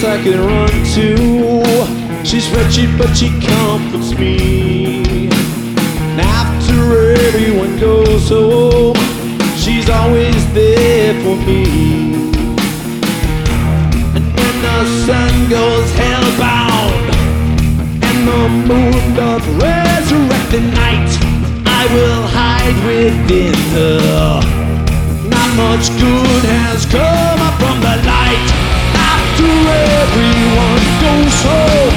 I can run to. She's wretched, but she comforts me. And after everyone goes home, she's always there for me. And when the sun goes hellbound and the moon doth resurrect the night, I will hide within her. Not much good has come up from the light. After everyone goes home,